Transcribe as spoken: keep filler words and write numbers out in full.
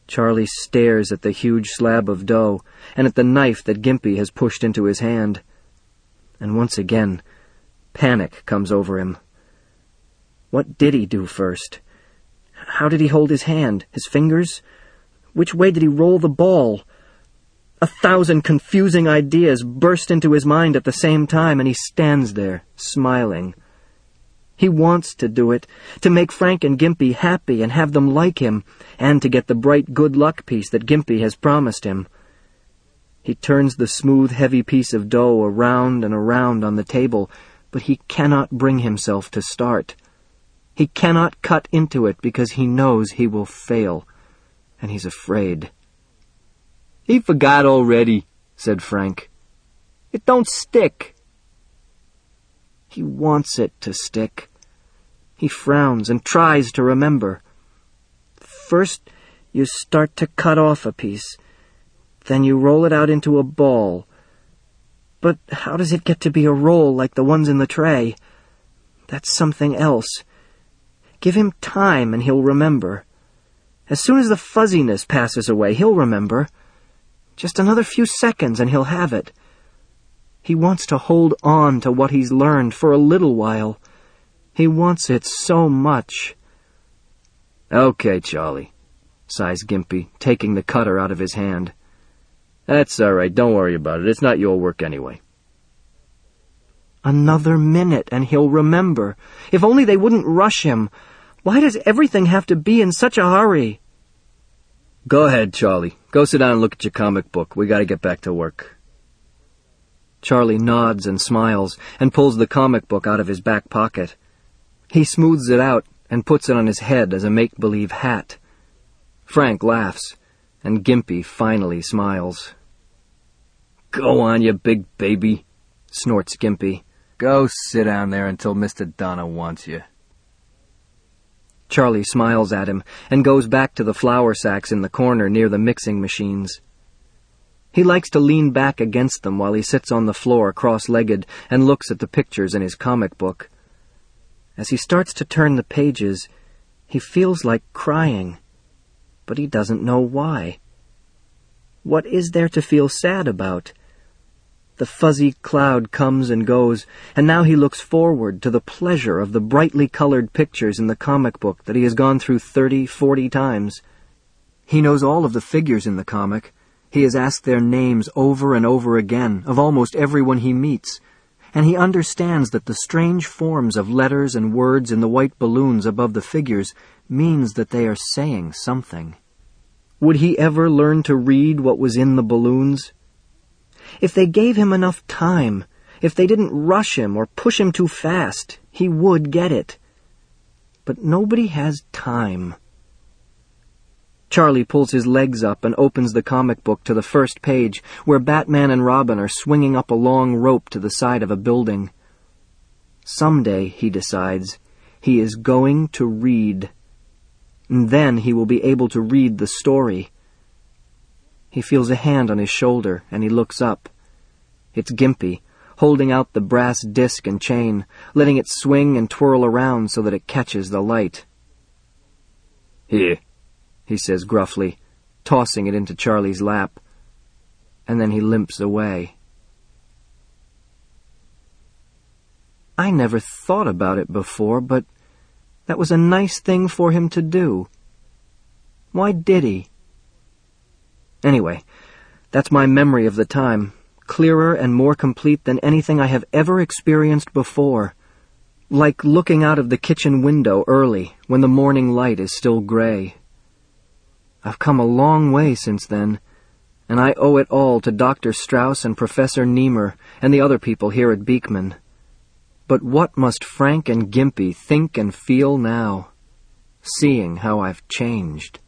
Charlie stares at the huge slab of dough and at the knife that Gimpy has pushed into his hand. And once again, panic comes over him. What did he do first? How did he hold his hand? His fingers? Which way did he roll the ball? A thousand confusing ideas burst into his mind at the same time, and he stands there, smiling. He wants to do it, to make Frank and Gimpy happy and have them like him, and to get the bright good luck piece that Gimpy has promised him. He turns the smooth, heavy piece of dough around and around on the table, but he cannot bring himself to start. He cannot cut into it because he knows he will fail, and he's afraid. "He forgot already," said Frank. "It don't stick." He wants it to stick. He frowns and tries to remember. First, you start to cut off a piece. Then you roll it out into a ball. But how does it get to be a roll like the ones in the tray? That's something else. Give him time and he'll remember. As soon as the fuzziness passes away, he'll remember. Just another few seconds and he'll have it. He wants to hold on to what he's learned for a little while. He wants it so much. "Okay, Charlie," sighs Gimpy, taking the cutter out of his hand. "That's all right, don't worry about it. It's not your work anyway." Another minute and he'll remember. If only they wouldn't rush him. Why does everything have to be in such a hurry? "Go ahead, Charlie. Go sit down and look at your comic book. We gotta get back to work." Charlie nods and smiles and pulls the comic book out of his back pocket. He smooths it out and puts it on his head as a make-believe hat. Frank laughs, and Gimpy finally smiles. "Go on, you big baby," snorts Gimpy. "Go sit down there until Mister Donner wants you." Charlie smiles at him and goes back to the flour sacks in the corner near the mixing machines. He likes to lean back against them while he sits on the floor cross-legged and looks at the pictures in his comic book. As he starts to turn the pages, he feels like crying, but he doesn't know why. What is there to feel sad about? The fuzzy cloud comes and goes, and now he looks forward to the pleasure of the brightly colored pictures in the comic book that he has gone through thirty, forty times. He knows all of the figures in the comic. He has asked their names over and over again of almost everyone he meets, and he understands that the strange forms of letters and words in the white balloons above the figures means that they are saying something. Would he ever learn to read what was in the balloons? If they gave him enough time, if they didn't rush him or push him too fast, he would get it. But nobody has time. Charlie pulls his legs up and opens the comic book to the first page, where Batman and Robin are swinging up a long rope to the side of a building. Someday, he decides, he is going to read. And then he will be able to read the story. He feels a hand on his shoulder, and he looks up. It's Gimpy, holding out the brass disc and chain, letting it swing and twirl around so that it catches the light. "Here," he says gruffly, tossing it into Charlie's lap. And then he limps away. I never thought about it before, but that was a nice thing for him to do. Why did he? Anyway, that's my memory of the time, clearer and more complete than anything I have ever experienced before. Like looking out of the kitchen window early, when the morning light is still gray. I've come a long way since then, and I owe it all to Doctor Strauss and Professor Niemer and the other people here at Beekman. But what must Frank and Gimpy think and feel now, seeing how I've changed?